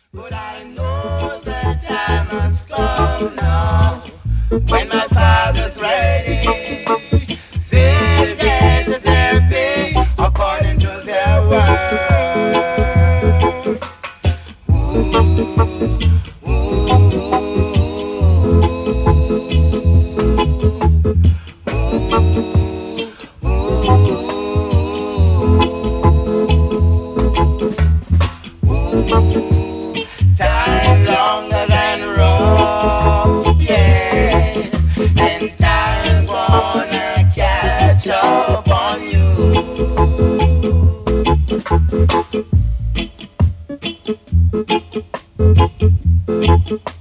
But I know that time has come now when my father's ready. Fill their therapy according to their words. Ooh, time longer than rope, yes, and time gonna catch up on you.